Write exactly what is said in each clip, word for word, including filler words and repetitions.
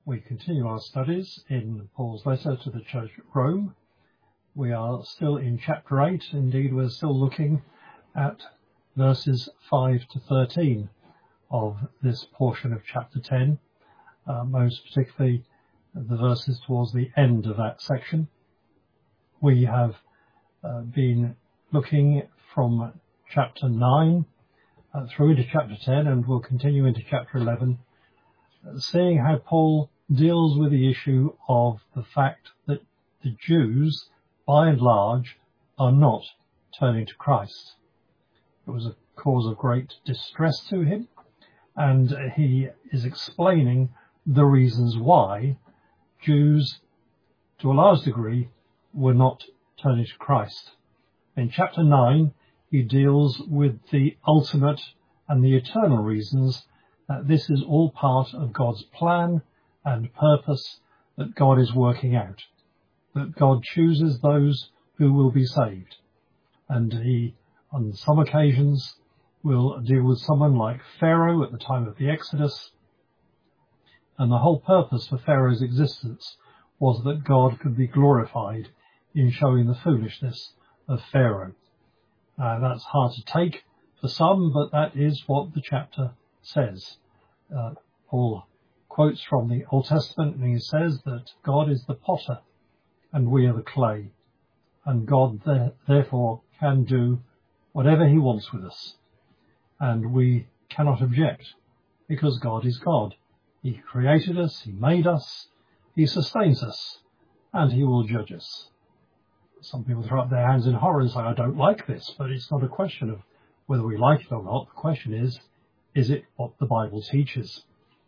We continue our studies in Paul's letter to the church at Rome. We are still in chapter eight. Indeed, we're still looking at verses five to thirteen of this portion of chapter ten, uh, most particularly the verses towards the end of that section. We have uh, been looking from chapter nine uh, through into chapter ten, and we'll continue into chapter eleven, uh, seeing how Paul deals with the issue of the fact that the Jews, by and large, are not turning to Christ. It was a cause of great distress to him, and he is explaining the reasons why Jews, to a large degree, were not turning to Christ. In chapter nine, he deals with the ultimate and the eternal reasons that this is all part of God's plan and purpose that God is working out, that God chooses those who will be saved. And he, on some occasions, will deal with someone like Pharaoh at the time of the Exodus. And the whole purpose for Pharaoh's existence was that God could be glorified in showing the foolishness of Pharaoh. Uh, that's hard to take for some, but that is what the chapter says. Uh, Paul quotes from the Old Testament, and he says that God is the potter and we are the clay, and God there, therefore can do whatever he wants with us, and we cannot object because God is God. He created us, he made us, he sustains us, and he will judge us. Some people throw up their hands in horror and say, I don't like this, but it's not a question of whether we like it or not. The question is, is it what the Bible teaches?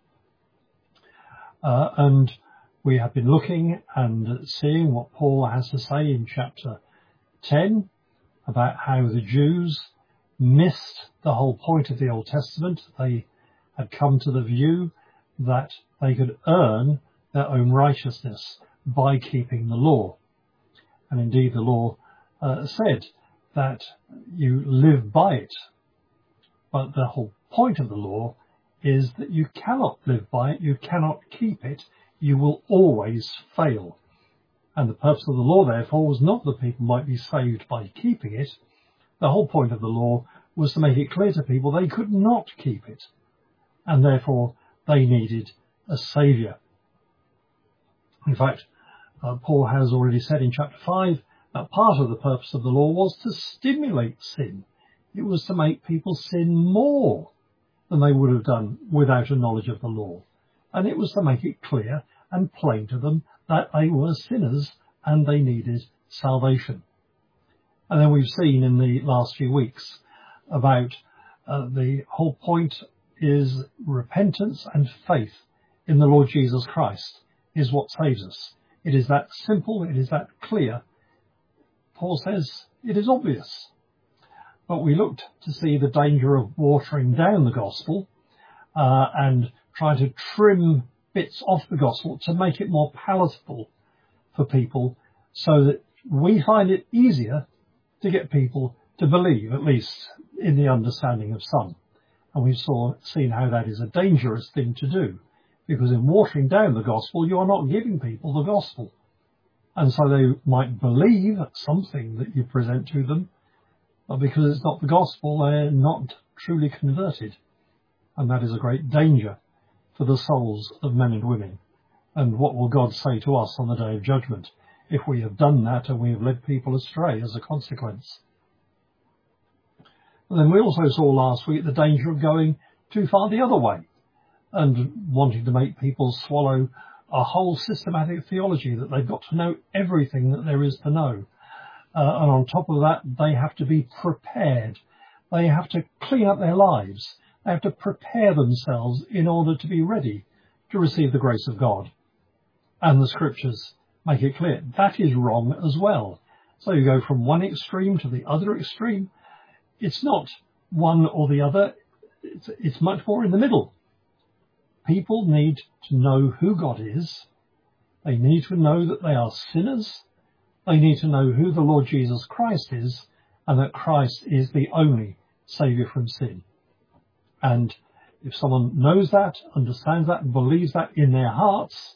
Uh, and we have been looking and seeing what Paul has to say in chapter ten about how the Jews missed the whole point of the Old Testament. They had come to the view that they could earn their own righteousness by keeping the law. And indeed the law uh, said that you live by it. But the whole point of the law is that you cannot live by it, you cannot keep it, you will always fail. And the purpose of the law, therefore, was not that people might be saved by keeping it. The whole point of the law was to make it clear to people they could not keep it, and therefore they needed a saviour. In fact, uh, Paul has already said in chapter five that part of the purpose of the law was to stimulate sin. It was to make people sin more than they would have done without a knowledge of the law. And it was to make it clear and plain to them that they were sinners and they needed salvation. And then we've seen in the last few weeks about uh, the whole point is repentance and faith in the Lord Jesus Christ is what saves us. It is that simple, it is that clear. Paul says it is obvious. But we looked to see the danger of watering down the gospel uh, and trying to trim bits off the gospel to make it more palatable for people so that we find it easier to get people to believe, at least in the understanding of some. And we've saw, seen how that is a dangerous thing to do, because in watering down the gospel, you are not giving people the gospel. And so they might believe something that you present to them, but because it's not the gospel, they're not truly converted. And that is a great danger for the souls of men and women. And what will God say to us on the day of judgment if we have done that and we have led people astray as a consequence? And then we also saw last week the danger of going too far the other way and wanting to make people swallow a whole systematic theology that they've got to know everything that there is to know. Uh, and on top of that, they have to be prepared. They have to clean up their lives. They have to prepare themselves in order to be ready to receive the grace of God. And the scriptures make it clear that is wrong as well. So you go from one extreme to the other extreme. It's not one or the other. It's, it's much more in the middle. People need to know who God is. They need to know that they are sinners. They need to know who the Lord Jesus Christ is, and that Christ is the only saviour from sin. And If someone knows that, understands that, and believes that in their hearts,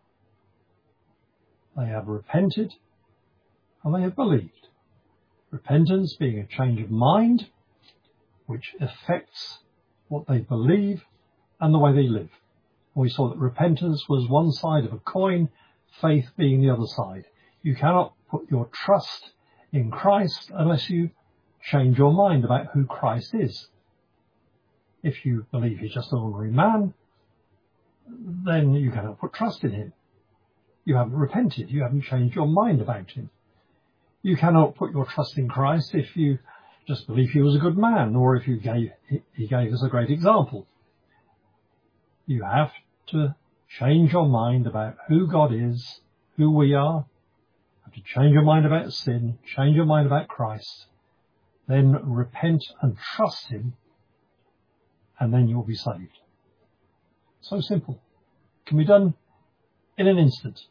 they have repented and they have believed. Repentance being a change of mind, which affects what they believe and the way they live. We saw that repentance was one side of a coin, faith being the other side. You cannot put your trust in Christ unless you change your mind about who Christ is. If you believe he's just an ordinary man, then you cannot put trust in him. You haven't repented. You haven't changed your mind about him. You cannot put your trust in Christ if you just believe he was a good man, or if you gave, he gave us a great example. You have to change your mind about who God is, who we are. You have to change your mind about sin, change your mind about Christ, then repent and trust him, and then you'll be saved. So simple. Can be done in an instant.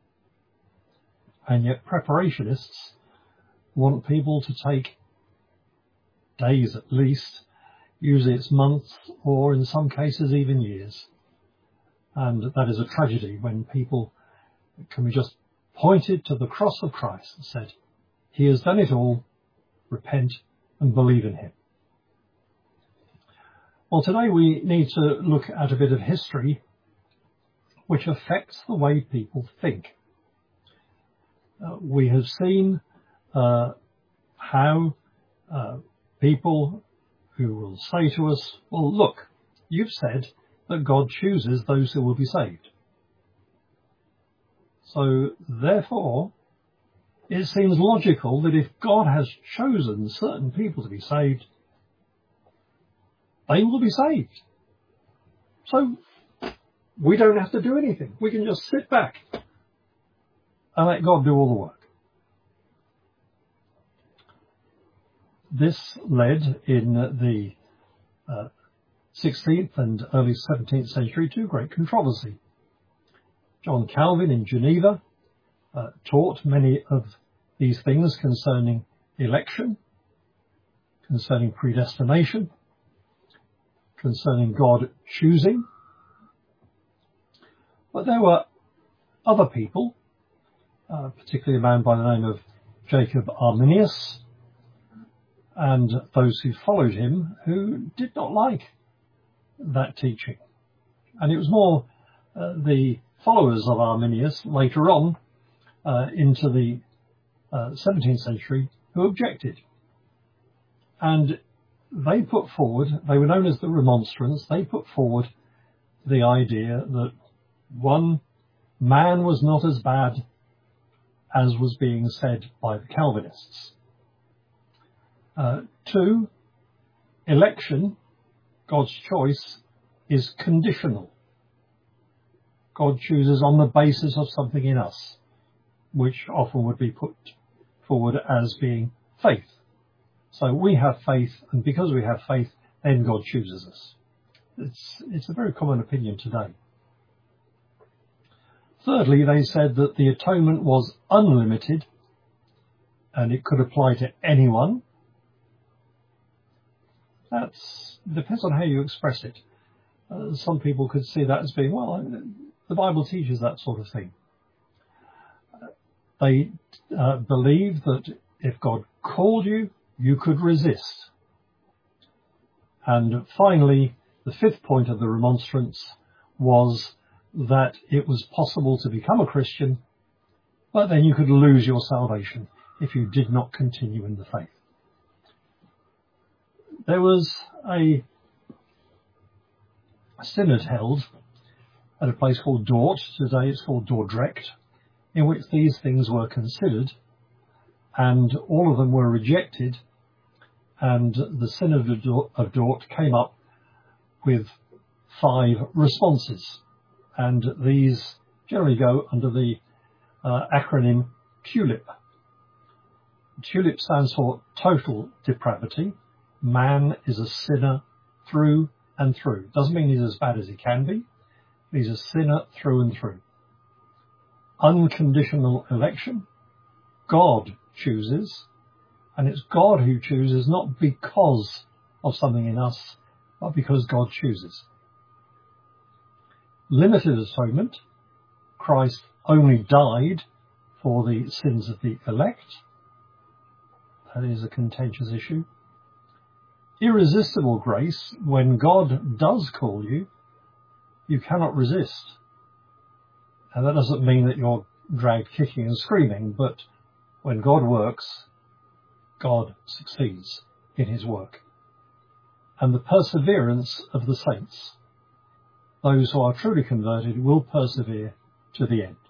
And yet preparationists want people to take days at least, usually it's months, or in some cases even years. And that is a tragedy when people can be just pointed to the cross of Christ and said, he has done it all, repent and believe in him. Well, today we need to look at a bit of history which affects the way people think. Uh, we have seen uh, how uh, people who will say to us, well, look, you've said that God chooses those who will be saved. So, therefore, it seems logical that if God has chosen certain people to be saved, they will be saved. So, we don't have to do anything. We can just sit back and let God do all the work. This led in the uh, sixteenth and early seventeenth century to great controversy. John Calvin in Geneva uh, taught many of these things concerning election, concerning predestination, concerning God choosing. But there were other people, uh, particularly a man by the name of Jacob Arminius, and those who followed him, who did not like that teaching. And it was more uh, the followers of Arminius later on uh, into the uh, seventeenth century who objected. And they put forward, they were known as the Remonstrants, they put forward the idea that one, man was not as bad as was being said by the Calvinists. Uh, two, election, God's choice, is conditional. God chooses on the basis of something in us, which often would be put forward as being faith. So we have faith, and because we have faith, then God chooses us. It's, it's a very common opinion today. Thirdly, they said that the atonement was unlimited and it could apply to anyone. That depends on how you express it. Uh, some people could see that as being, well, the Bible teaches that sort of thing. Uh, they uh, believe that if God called you, you could resist. And finally, the fifth point of the remonstrance was that it was possible to become a Christian, but then you could lose your salvation if you did not continue in the faith. There was a synod held at a place called Dort, today it's called Dordrecht, in which these things were considered, and all of them were rejected, and the Synod of Dort came up with five responses, and these generally go under the uh, acronym TULIP. TULIP stands for total depravity. Man is a sinner through and through. Doesn't mean he's as bad as he can be. He's a sinner through and through. Unconditional election. God chooses, and it's God who chooses, not because of something in us, but because God chooses. Limited atonement, Christ only died for the sins of the elect. That is a contentious issue. Irresistible grace, when God does call you, you cannot resist. And that doesn't mean that you're dragged kicking and screaming, but when God works, God succeeds in his work. And the perseverance of the saints, those who are truly converted, will persevere to the end.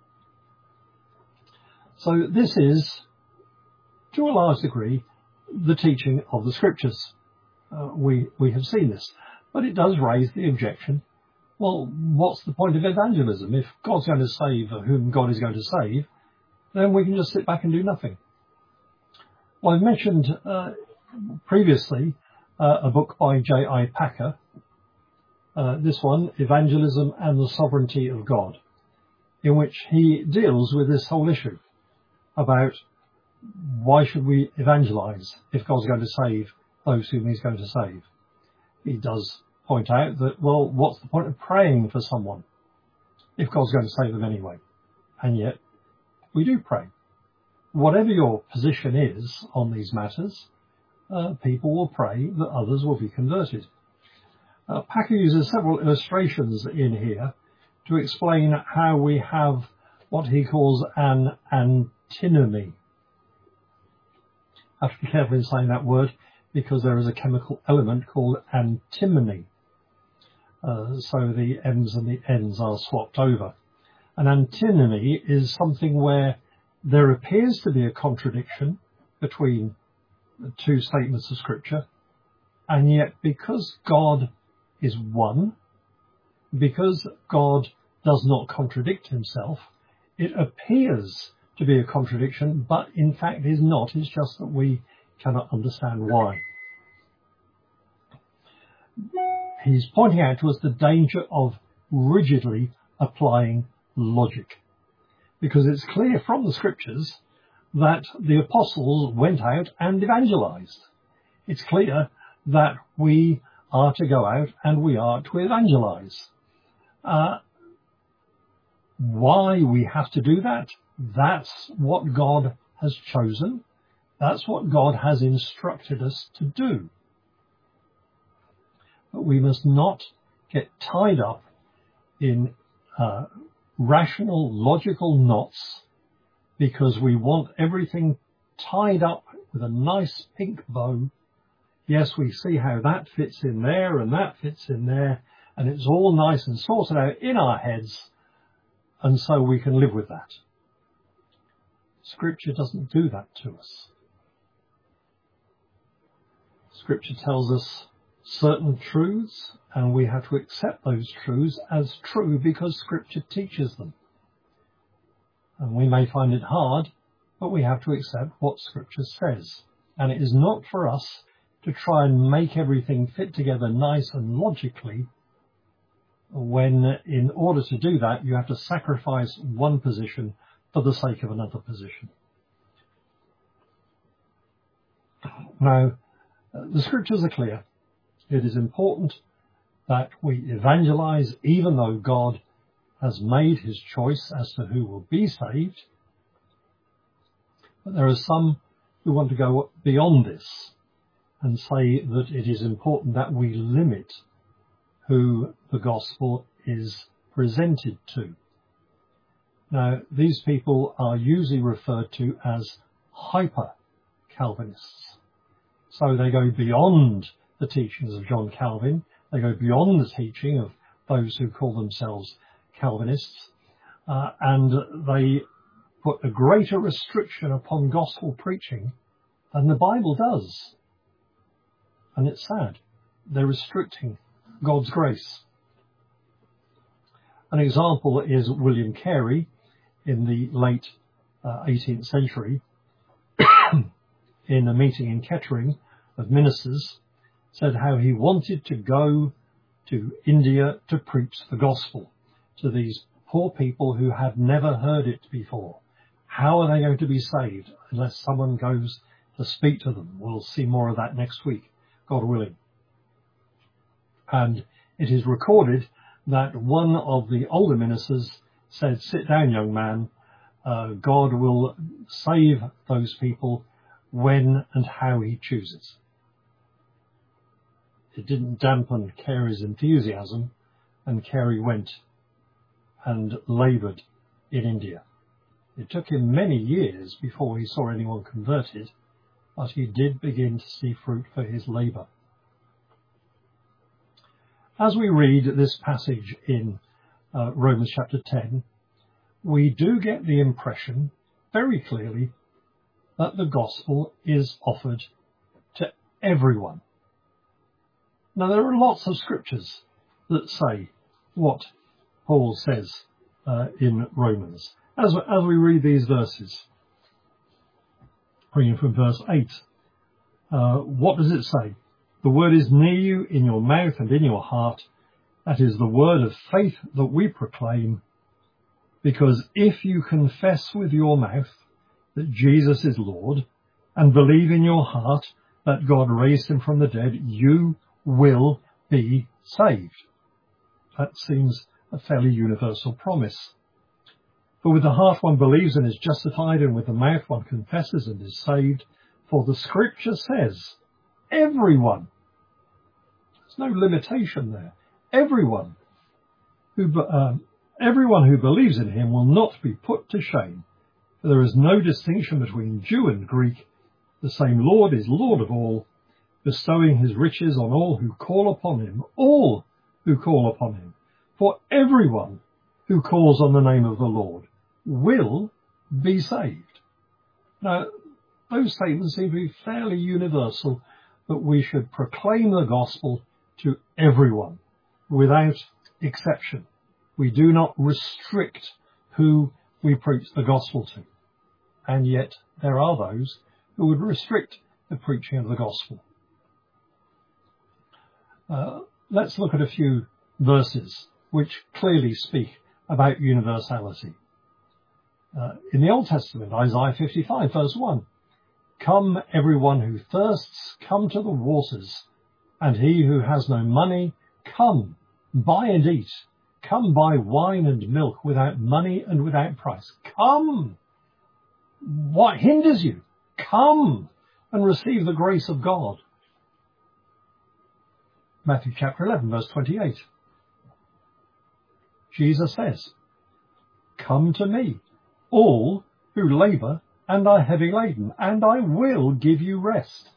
So this is, to a large degree, the teaching of the Scriptures. Uh, we, we have seen this. But it does raise the objection, well, what's the point of evangelism? If God's going to save whom God is going to save, then we can just sit back and do nothing. Well, I've mentioned uh, previously uh, a book by J I Packer. Uh, this one, Evangelism and the Sovereignty of God, in which he deals with this whole issue about why should we evangelize if God's going to save those whom he's going to save. He does point out that, well, what's the point of praying for someone if God's going to save them anyway? And yet, we do pray. Whatever your position is on these matters, uh, people will pray that others will be converted. Uh, Packer uses several illustrations in here to explain how we have what he calls an antinomy. I have to be careful in saying that word because there is a chemical element called antimony. Uh, so the M's and the N's are swapped over. An antinomy is something where there appears to be a contradiction between the two statements of Scripture, and yet because God is one, because God does not contradict himself, it appears to be a contradiction, but in fact is not. It's just that we cannot understand why. He's pointing out to us the danger of rigidly applying logic, because it's clear from the Scriptures that the apostles went out and evangelized. It's clear that we are to go out and we are to evangelize. Uh, why we have to do that? That's what God has chosen. That's what God has instructed us to do. But we must not get tied up in uh, rational, logical knots because we want everything tied up with a nice pink bow. Yes, we see how that fits in there and that fits in there, and it's all nice and sorted out in our heads, and so we can live with that. Scripture doesn't do that to us. Scripture tells us certain truths, and we have to accept those truths as true because Scripture teaches them. And we may find it hard, but we have to accept what Scripture says. And it is not for us to try and make everything fit together nice and logically, when in order to do that you have to sacrifice one position for the sake of another position. Now, the Scriptures are clear. It is important that we evangelize even though God has made his choice as to who will be saved. But there are some who want to go beyond this and say that it is important that we limit who the gospel is presented to. Now, these people are usually referred to as hyper-Calvinists. So they go beyond the teachings of John Calvin. They go beyond the teaching of those who call themselves Calvinists. Uh, and they put a greater restriction upon gospel preaching than the Bible does. And it's sad. They're restricting God's grace. An example is William Carey in the late uh, eighteenth century in a meeting in Kettering of ministers, said how he wanted to go to India to preach the gospel to these poor people who had never heard it before. How are they going to be saved unless someone goes to speak to them? We'll see more of that next week, God willing. And it is recorded that one of the older ministers said, "Sit down, young man. Uh, God will save those people when and how he chooses." It didn't dampen Carey's enthusiasm, and Carey went and laboured in India. It took him many years before he saw anyone converted, but he did begin to see fruit for his labour. As we read this passage in uh, Romans chapter ten, we do get the impression very clearly that the gospel is offered to everyone. Now, there are lots of scriptures that say what Paul says uh, in Romans. As, as we read these verses, reading from verse eight, uh, what does it say? The word is near you, in your mouth and in your heart. That is the word of faith that we proclaim. Because if you confess with your mouth that Jesus is Lord and believe in your heart that God raised him from the dead, you will be saved. That seems a fairly universal promise. For with the heart one believes and is justified, and with the mouth one confesses and is saved. For the scripture says, everyone, there's no limitation there, everyone who, um, everyone who believes in him will not be put to shame. For there is no distinction between Jew and Greek. The same Lord is Lord of all, bestowing his riches on all who call upon him, all who call upon him. For everyone who calls on the name of the Lord will be saved. Now, those statements seem to be fairly universal, that we should proclaim the gospel to everyone without exception. We do not restrict who we preach the gospel to. And yet there are those who would restrict the preaching of the gospel. Uh, let's look at a few verses which clearly speak about universality. Uh, in the Old Testament, Isaiah fifty-five, verse one, "Come, everyone who thirsts, come to the waters, and he who has no money, come, buy and eat. Come, buy wine and milk without money and without price. Come! What hinders you? Come and receive the grace of God." Matthew chapter eleven, verse twenty-eight. Jesus says, "Come to me, all who labour and are heavy laden, and I will give you rest.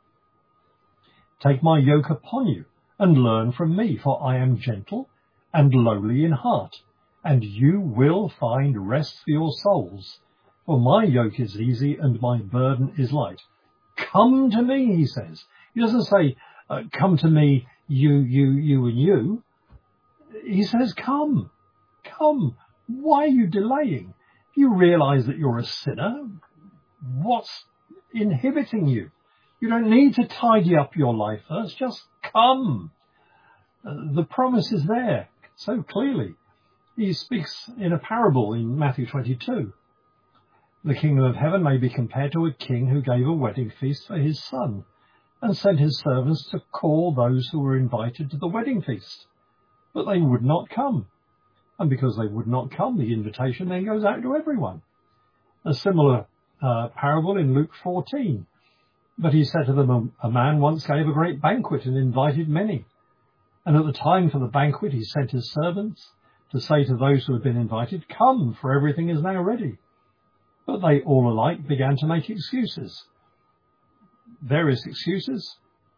Take my yoke upon you and learn from me, for I am gentle and lowly in heart, and you will find rest for your souls. For my yoke is easy and my burden is light." Come to me, he says. He doesn't say, uh, come to me, you, you, you and you. He says, come, come. Why are you delaying? You realise that you're a sinner. What's inhibiting you? You don't need to tidy up your life first. Just come. Uh, the promise is there so clearly. He speaks in a parable in Matthew twenty-two. The kingdom of heaven may be compared to a king who gave a wedding feast for his son and sent his servants to call those who were invited to the wedding feast. But they would not come. And because they would not come, the invitation then goes out to everyone. A similar uh, parable in Luke fourteen. But he said to them, a, a man once gave a great banquet and invited many. And at the time for the banquet, he sent his servants to say to those who had been invited, "Come, for everything is now ready." But they all alike began to make excuses. Various excuses.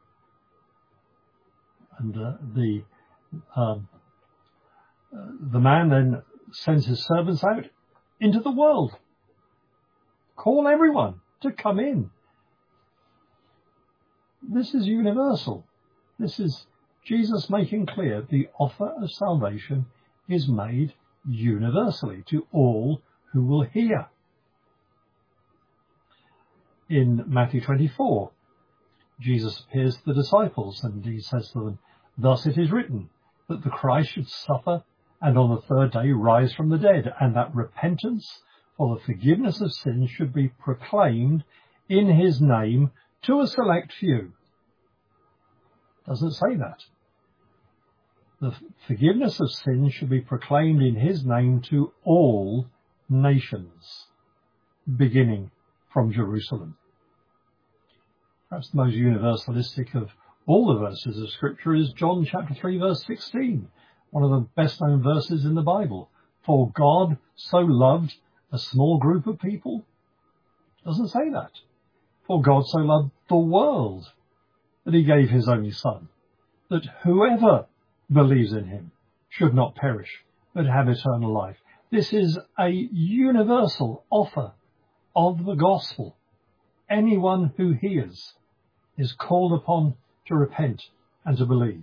And uh, the um, uh, the man then sends his servants out into the world. Call everyone to come in. This is universal. This is Jesus making clear the offer of salvation is made universally to all who will hear. In Matthew twenty-four, Jesus appears to the disciples and he says to them, "Thus it is written, that the Christ should suffer and on the third day rise from the dead, and that repentance for the forgiveness of sins should be proclaimed in his name to a select few." Doesn't say that. The forgiveness of sins should be proclaimed in his name to all nations, beginning from Jerusalem. Perhaps the most universalistic of all the verses of Scripture is John chapter three, verse sixteen, one of the best known verses in the Bible. For God so loved a small group of people. It doesn't say that. For God so loved the world that he gave his only Son, that whoever believes in him should not perish, but have eternal life. This is a universal offer of the gospel. Anyone who hears is called upon to repent and to believe.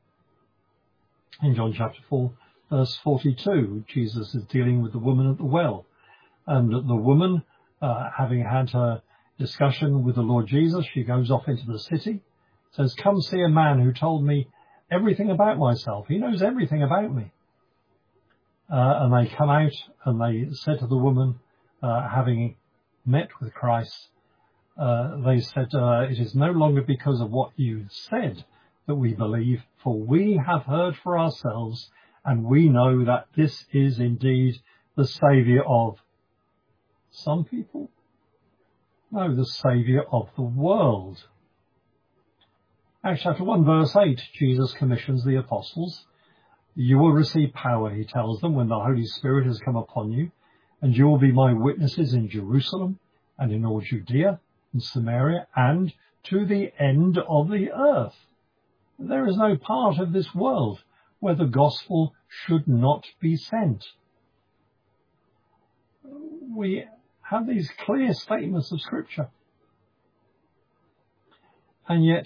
In John chapter four, verse forty-two, Jesus is dealing with the woman at the well. And the woman, uh, having had her discussion with the Lord Jesus, she goes off into the city, says, come see a man who told me everything about myself. He knows everything about me. Uh, and they come out and they said to the woman, uh, having met with Christ, uh, they said, uh, it is no longer because of what you said that we believe, for we have heard for ourselves, and we know that this is indeed the Saviour of some people. No, the Saviour of the world. Acts chapter one, verse eight, Jesus commissions the apostles. You will receive power, he tells them, when the Holy Spirit has come upon you, and you will be my witnesses in Jerusalem and in all Judea and Samaria and to the end of the earth. There is no part of this world where the gospel should not be sent. We have these clear statements of Scripture. And yet,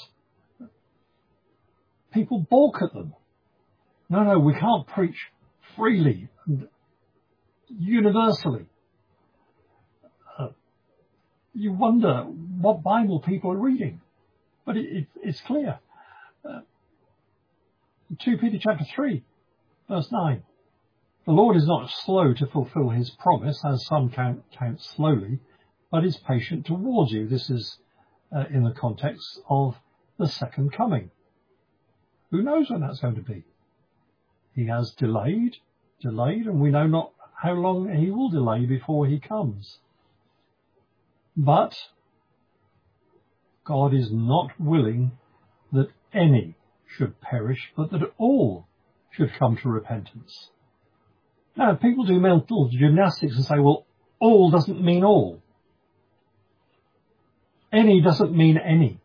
people balk at them. No, no, we can't preach freely and universally. Uh, you wonder what Bible people are reading. But it, it, it's clear. Uh, Second Peter chapter three, verse nine. The Lord is not slow to fulfill his promise, as some count, count slowly, but is patient towards you. This is uh, in the context of the second coming. Who knows when that's going to be? He has delayed, delayed, and we know not how long he will delay before he comes. But God is not willing that any should perish, but that all should come to repentance. Now, people do mental gymnastics and say, well, all doesn't mean all. Any doesn't mean any.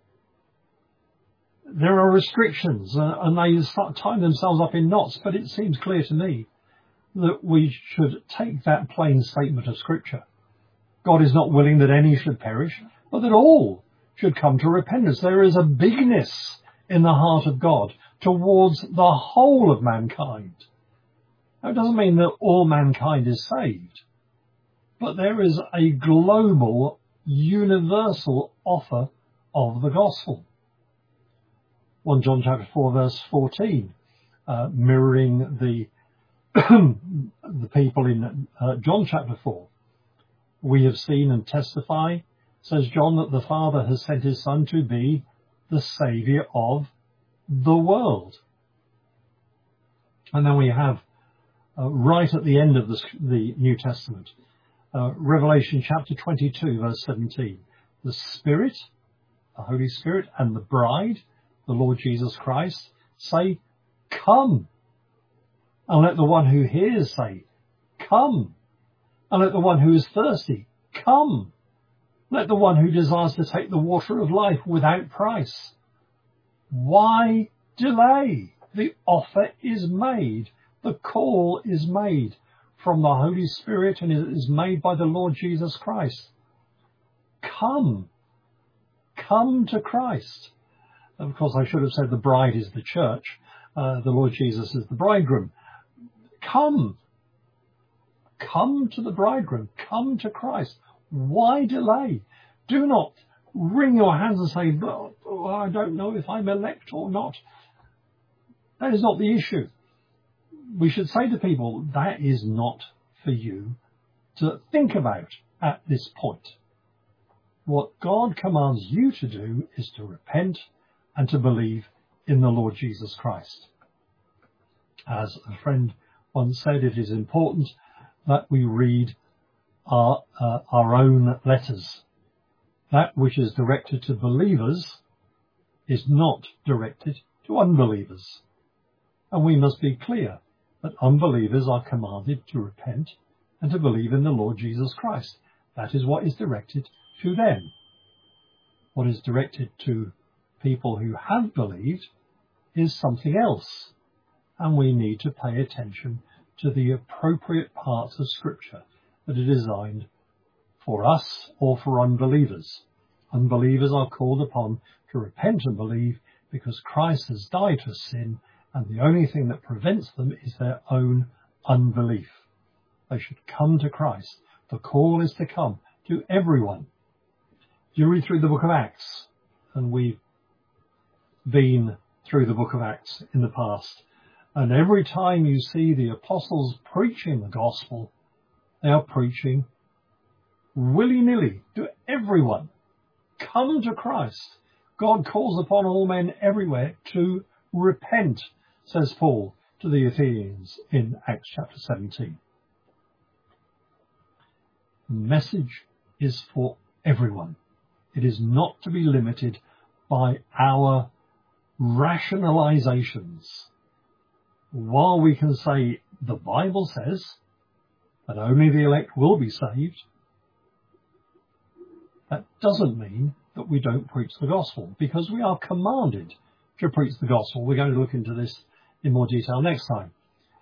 There are restrictions, uh, and they start tying themselves up in knots, but it seems clear to me that we should take that plain statement of Scripture. God is not willing that any should perish, but that all should come to repentance. There is a bigness in the heart of God towards the whole of mankind. Now, it doesn't mean that all mankind is saved, but there is a global, universal offer of the gospel. First John chapter four, verse fourteen, uh, mirroring the the people in uh, John chapter four. We have seen and testify, says John, that the Father has sent his Son to be the Saviour of the world. And then we have, uh, right at the end of the, the New Testament, uh, Revelation chapter twenty-two, verse seventeen. The Spirit, the Holy Spirit, and the bride, the Lord Jesus Christ, say, come. And let the one who hears say, come. And let the one who is thirsty, come. Let the one who desires to take the water of life without price. Why delay? The offer is made. The call is made from the Holy Spirit, and it is made by the Lord Jesus Christ. Come. Come to Christ. Of course, I should have said the bride is the church. Uh, the Lord Jesus is the bridegroom. Come. Come to the bridegroom. Come to Christ. Why delay? Do not wring your hands and say, oh, I don't know if I'm elect or not. That is not the issue. We should say to people, that is not for you to think about at this point. What God commands you to do is to repent and to believe in the Lord Jesus Christ. As a friend once said, it is important that we read our, uh, our own letters. That which is directed to believers is not directed to unbelievers. And we must be clear that unbelievers are commanded to repent and to believe in the Lord Jesus Christ. That is what is directed to them. What is directed to people who have believed is something else. And we need to pay attention to the appropriate parts of Scripture that are designed for us or for unbelievers. Unbelievers are called upon to repent and believe because Christ has died for sin, and the only thing that prevents them is their own unbelief. They should come to Christ. The call is to come to everyone. You read through the book of Acts, and we've been through the book of Acts in the past, and every time you see the apostles preaching the gospel, they are preaching willy-nilly to everyone. Come to Christ. God calls upon all men everywhere to repent, says Paul to the Athenians in Acts chapter seventeen. The message is for everyone. It is not to be limited by our rationalizations. While we can say the Bible says that only the elect will be saved, that doesn't mean that we don't preach the gospel, because we are commanded to preach the gospel. We're going to look into this in more detail next time.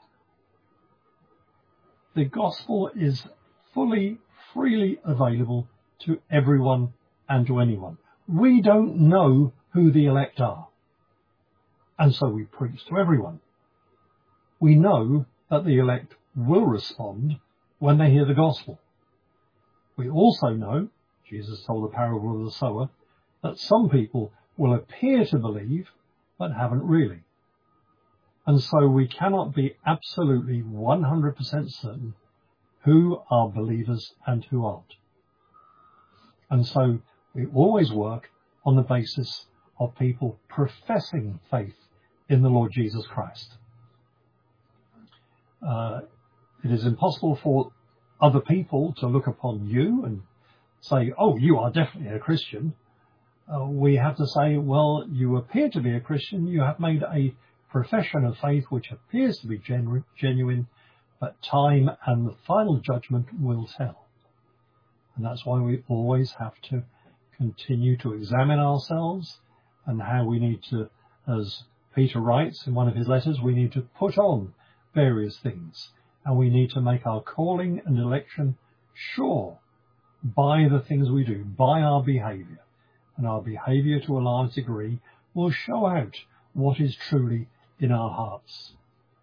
The gospel is fully, freely available to everyone and to anyone. We don't know who the elect are, and so we preach to everyone. We know that the elect will respond when they hear the gospel. We also know, Jesus told the parable of the sower, that some people will appear to believe but haven't really. And so we cannot be absolutely one hundred percent certain who are believers and who aren't. And so we always work on the basis of people professing faith in the Lord Jesus Christ. Uh, it is impossible for other people to look upon you and say, oh, you are definitely a Christian. Uh, we have to say, well, you appear to be a Christian. You have made a profession of faith which appears to be genu- genuine, but time and the final judgment will tell. And that's why we always have to continue to examine ourselves, and how we need to, as Peter writes in one of his letters, we need to put on various things, and we need to make our calling and election sure by the things we do, by our behaviour. And our behaviour, to a large degree, will show out what is truly in our hearts.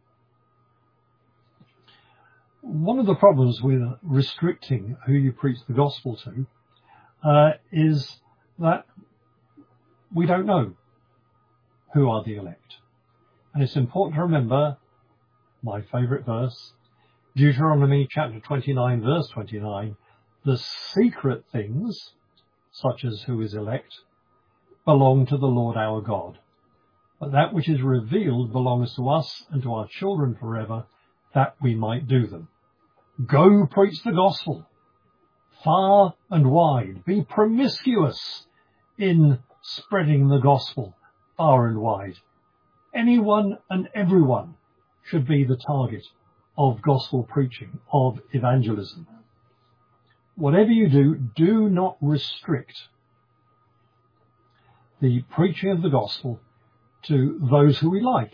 One of the problems with restricting who you preach the gospel to uh, is that we don't know who are the elect. And it's important to remember my favourite verse, Deuteronomy chapter twenty-nine, verse twenty-nine, the secret things, such as who is elect, belong to the Lord our God. But that which is revealed belongs to us and to our children forever, that we might do them. Go preach the gospel far and wide. Be promiscuous in spreading the gospel far and wide. Anyone and everyone should be the target of gospel preaching, of evangelism. Whatever you do, do not restrict the preaching of the gospel to those who we like.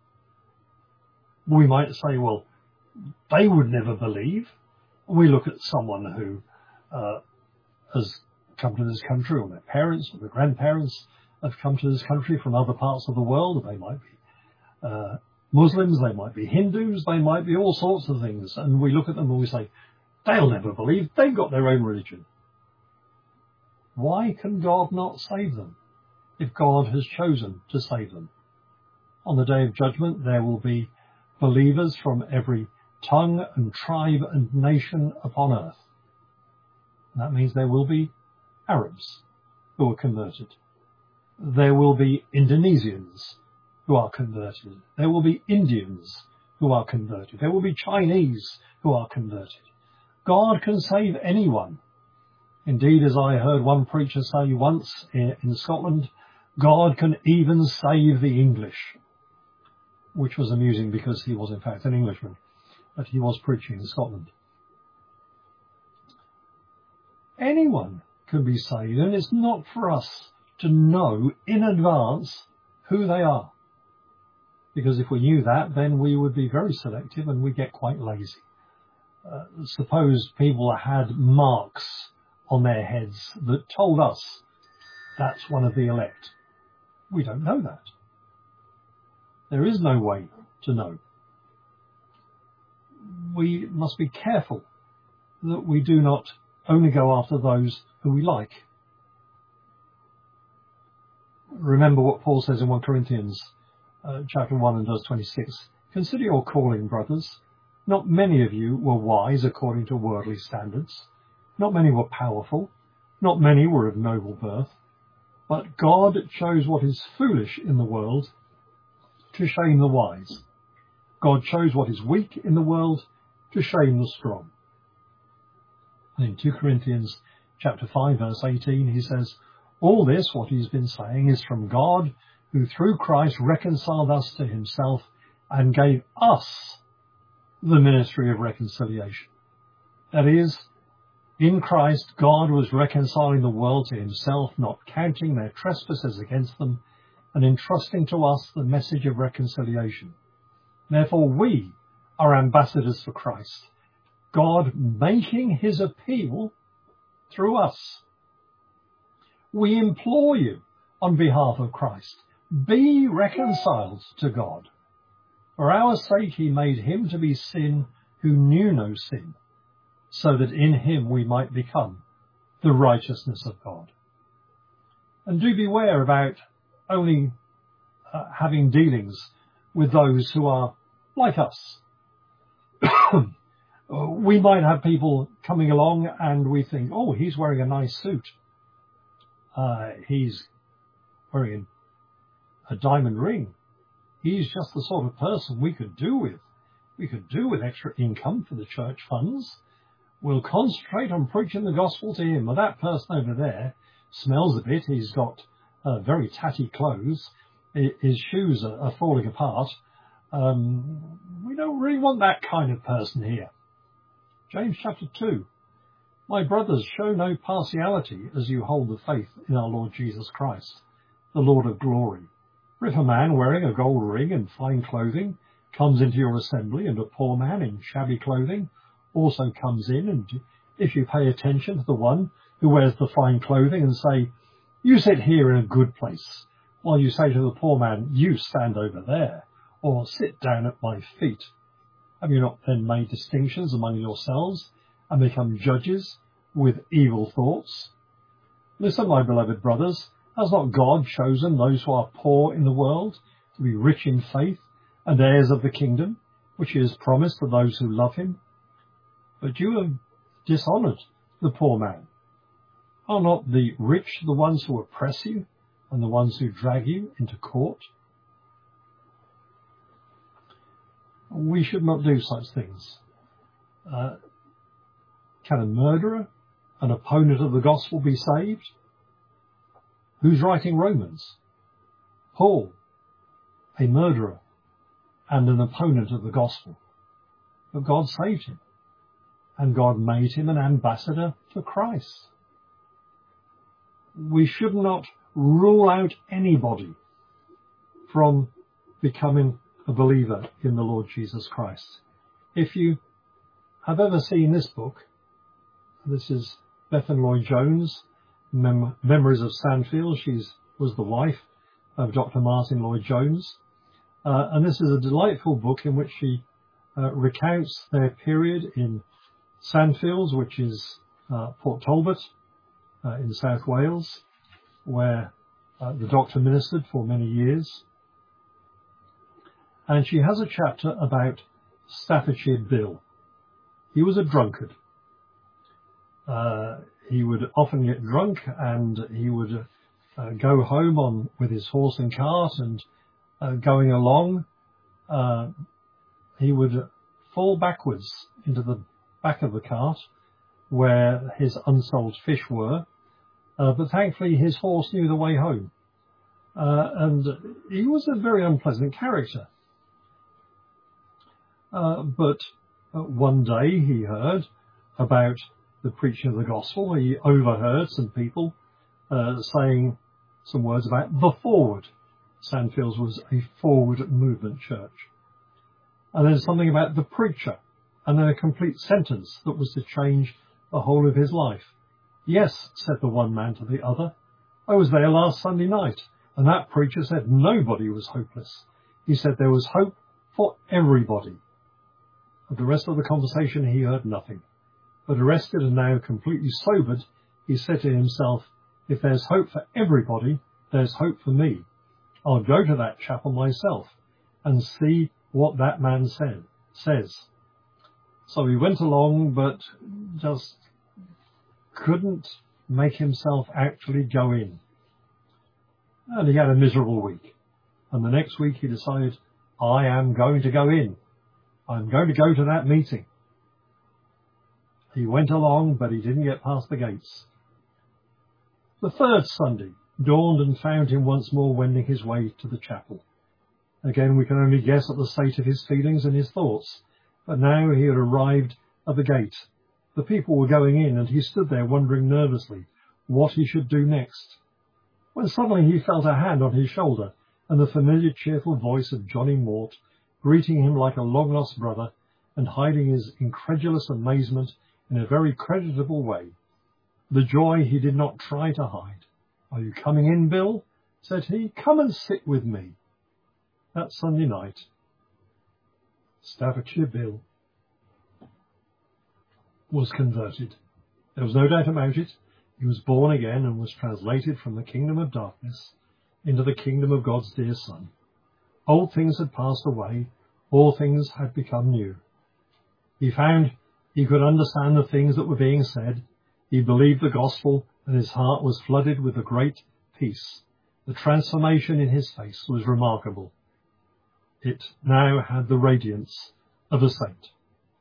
We might say, well, they would never believe. We look at someone who uh, has come to this country, or their parents or their grandparents have come to this country from other parts of the world. They might be uh, Muslims, they might be Hindus, they might be all sorts of things. And we look at them and we say, they'll never believe. They've got their own religion. Why can God not save them if God has chosen to save them? On the day of judgment, there will be believers from every tongue and tribe and nation upon earth. And that means there will be Arabs who are converted. There will be Indonesians who are converted. There will be Indians who are converted. There will be Chinese who are converted. God can save anyone. Indeed, as I heard one preacher say once in Scotland, God can even save the English, which was amusing because he was in fact an Englishman, but he was preaching in Scotland. Anyone can be saved, and it's not for us to know in advance who they are. Because if we knew that, then we would be very selective and we get quite lazy. Uh, suppose people had marks on their heads that told us that's one of the elect. We don't know that. There is no way to know. We must be careful that we do not only go after those who we like. Remember what Paul says in First Corinthians uh, chapter one and verse twenty-six. Consider your calling, brothers. Not many of you were wise according to worldly standards. Not many were powerful. Not many were of noble birth. But God chose what is foolish in the world to shame the wise. God chose what is weak in the world to shame the strong. And in Second Corinthians chapter five verse eighteen he says, all this, what he's been saying, is from God, who through Christ reconciled us to himself and gave us the ministry of reconciliation. That is, in Christ, God was reconciling the world to himself, not counting their trespasses against them, and entrusting to us the message of reconciliation. Therefore, we are ambassadors for Christ, God making his appeal through us. We implore you on behalf of Christ, be reconciled to God. For our sake he made him to be sin who knew no sin, so that in him we might become the righteousness of God. And do beware about only uh, having dealings with those who are like us. We might have people coming along and we think, oh, he's wearing a nice suit. Uh, he's wearing a diamond ring. He's just the sort of person we could do with. We could do with extra income for the church funds. We'll concentrate on preaching the gospel to him. Well, that person over there smells a bit. He's got uh, very tatty clothes. His shoes are, are falling apart. Um, we don't really want that kind of person here. James chapter two. My brothers, show no partiality as you hold the faith in our Lord Jesus Christ, the Lord of glory. For if a man wearing a gold ring and fine clothing comes into your assembly, and a poor man in shabby clothing also comes in, and if you pay attention to the one who wears the fine clothing and say, you sit here in a good place, while you say to the poor man, you stand over there, or sit down at my feet, have you not then made distinctions among yourselves and become judges with evil thoughts? Listen, my beloved brothers, has not God chosen those who are poor in the world to be rich in faith and heirs of the kingdom, which he has promised to those who love him? But you have dishonoured the poor man. Are not the rich the ones who oppress you and the ones who drag you into court? We should not do such things. Uh, Can a murderer, an opponent of the gospel, be saved? Who's writing Romans? Paul, a murderer and an opponent of the gospel. But God saved him, and God made him an ambassador for Christ. We should not rule out anybody from becoming a believer in the Lord Jesus Christ. If you have ever seen this book, this is Bethan Lloyd-Jones, Mem- Memories of Sandfield. She was the wife of Doctor Martin Lloyd-Jones. Uh, and this is a delightful book in which she uh, recounts their period in Sandfields, which is uh, Port Talbot uh, in South Wales, where uh, the doctor ministered for many years. And she has a chapter about Staffordshire Bill. He was a drunkard. Uh, he would often get drunk, and he would uh, go home on with his horse and cart, and uh, going along, uh, he would fall backwards into the back of the cart where his unsold fish were, uh, but thankfully his horse knew the way home. Uh, and he was a very unpleasant character. Uh, but uh, one day he heard about the preaching of the gospel. He overheard some people uh, saying some words about the Forward. Sandfields was a forward movement church. And then something about the preacher, and then a complete sentence that was to change the whole of his life. Yes, said the one man to the other, I was there last Sunday night, and that preacher said nobody was hopeless. He said there was hope for everybody. Of the rest of the conversation he heard nothing. But arrested and now completely sobered, he said to himself, if there's hope for everybody, there's hope for me. I'll go to that chapel myself and see what that man said, says. So he went along, but just couldn't make himself actually go in. And he had a miserable week. And the next week he decided, I am going to go in. I'm going to go to that meeting. He went along, but he didn't get past the gates. The third Sunday dawned and found him once more wending his way to the chapel. Again, we can only guess at the state of his feelings and his thoughts, but now he had arrived at the gate. The people were going in, and he stood there wondering nervously what he should do next, when suddenly he felt a hand on his shoulder and the familiar cheerful voice of Johnny Mort greeting him like a long-lost brother and hiding his incredulous amazement in a very creditable way. The joy he did not try to hide. Are you coming in, Bill? Said he. Come and sit with me. That Sunday night, Staffordshire Bill was converted. There was no doubt about it. He was born again and was translated from the kingdom of darkness into the kingdom of God's dear Son. Old things had passed away. All things had become new. He found he could understand the things that were being said. He believed the gospel, and his heart was flooded with a great peace. The transformation in his face was remarkable. It now had the radiance of a saint.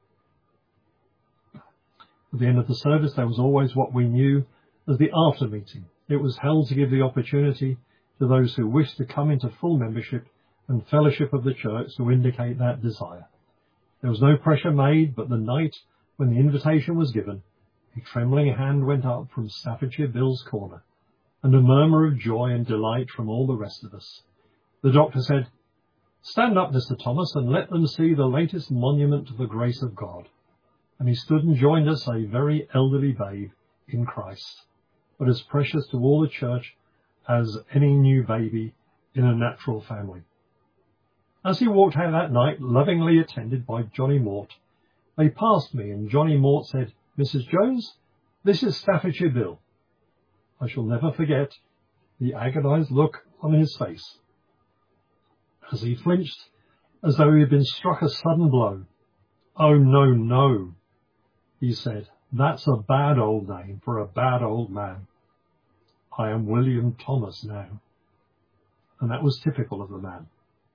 At the end of the service, there was always what we knew as the after meeting. It was held to give the opportunity to those who wished to come into full membership and fellowship of the church to indicate that desire. There was no pressure made, but the night when the invitation was given, a trembling hand went up from Staffordshire Bill's corner, and a murmur of joy and delight from all the rest of us. The doctor said, Stand up, Mister Thomas, and let them see the latest monument to the grace of God. And he stood and joined us, a very elderly babe in Christ, but as precious to all the church as any new baby in a natural family. As he walked out that night, lovingly attended by Johnny Mort, they passed me, and Johnny Mort said, Missus Jones, this is Staffordshire Bill. I shall never forget the agonized look on his face as he flinched as though he had been struck a sudden blow. Oh, no, no, he said. That's a bad old name for a bad old man. I am William Thomas now. And that was typical of the man.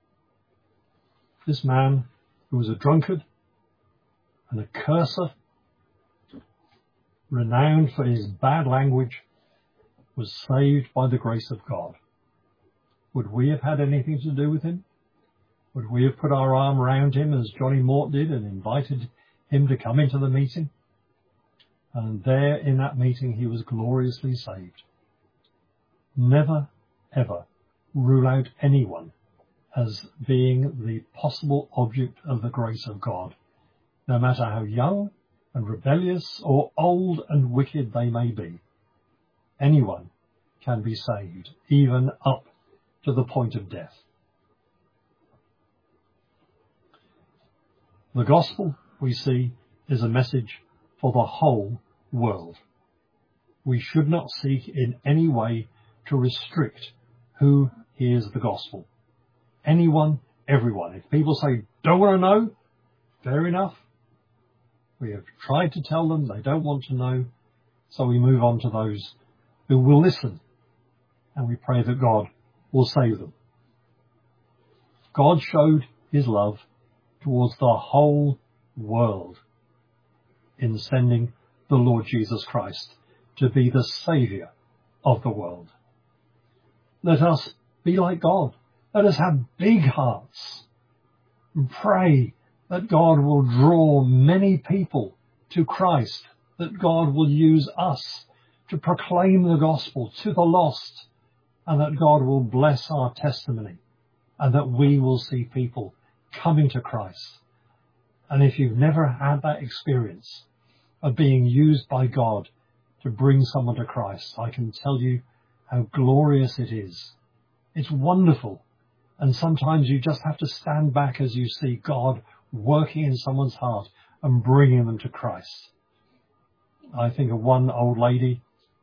This man, who was a drunkard and a curser, renowned for his bad language, was saved by the grace of God. Would we have had anything to do with him? Would we have put our arm round him as Johnny Mort did and invited him to come into the meeting? And there in that meeting he was gloriously saved. Never, ever rule out anyone as being the possible object of the grace of God, no matter how young and rebellious or old and wicked they may be. Anyone can be saved, even up to the point of death. The gospel, we see, is a message for the whole world. We should not seek in any way to restrict who hears the gospel. Anyone, everyone. If people say, don't want to know, fair enough. We have tried to tell them, they don't want to know, so we move on to those who will listen, and we pray that God will save them. God showed his love towards the whole world in sending the Lord Jesus Christ to be the Saviour of the world. Let us be like God. Let us have big hearts and pray that God will draw many people to Christ, that God will use us to proclaim the gospel to the lost, and that God will bless our testimony, and that we will see people coming to Christ. And if you've never had that experience of being used by God to bring someone to Christ, I can tell you how glorious it is. It's wonderful. And sometimes you just have to stand back as you see God working in someone's heart and bringing them to Christ. I think of one old lady.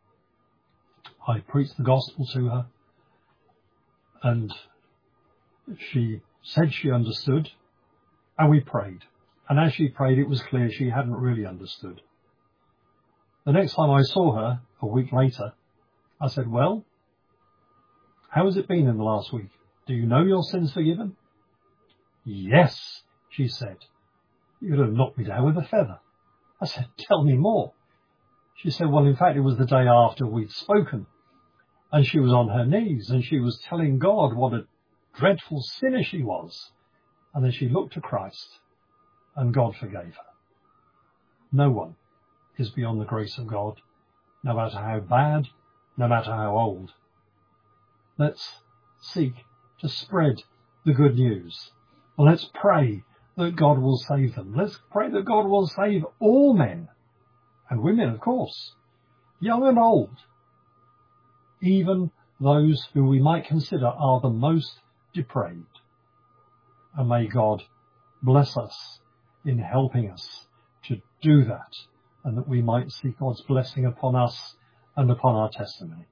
I preached the gospel to her, and she said she understood, and we prayed. And as she prayed, it was clear she hadn't really understood. The next time I saw her, a week later, I said, well, how has it been in the last week? Do you know your sins forgiven? Yes, she said. You'd have knocked me down with a feather. I said, tell me more. She said, well, in fact, it was the day after we'd spoken, and she was on her knees, and she was telling God what a dreadful sinner she was. And then she looked to Christ, and God forgave her. No one is beyond the grace of God, no matter how bad, no matter how old. Let's seek to spread the good news. Let's pray that God will save them. Let's pray that God will save all men and women, of course, young and old, even those who we might consider are the most depraved. And may God bless us in helping us to do that, and that we might see God's blessing upon us and upon our testimony.